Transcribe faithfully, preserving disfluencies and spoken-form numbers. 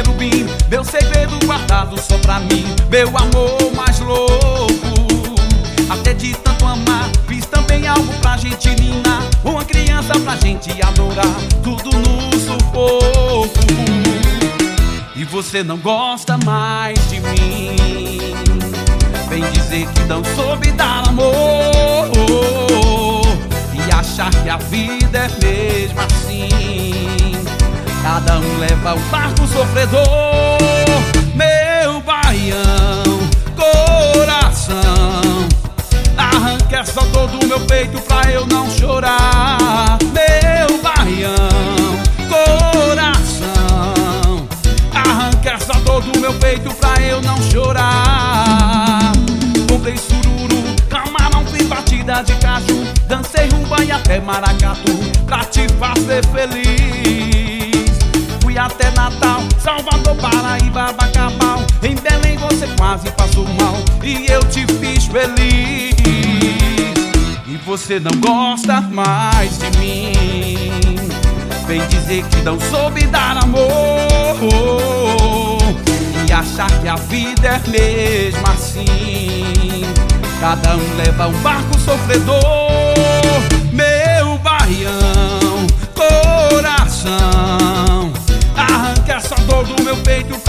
querubim, meu segredo guardado só pra mim, meu amor mais louco. Até de tanto amar, fiz também algo pra gente ninar, uma criança pra gente adorar, tudo no sufoco. E você não gosta mais de mim, vem dizer que não soube dar amor e achar que a vida é mesmo assim. Cada um leva o barco sofredor. Meu baião, coração, arranque essa dor do meu peito pra eu não chorar. Meu baião, coração, arranque essa dor do meu peito pra eu não chorar. Comprei sururu, camarão e batida de caju, dancei rumba e até maracatu pra te fazer feliz. Fui até Natal, Salvador, Paraíba, Bacabal, em Belém você quase passou mal e eu te fiz feliz. E você não gosta mais de mim, vem dizer que não soube dar amor e achar que a vida é mesmo assim. Cada um leva um barco sofredor. Meu baião, coração, arranque essa dor do meu peito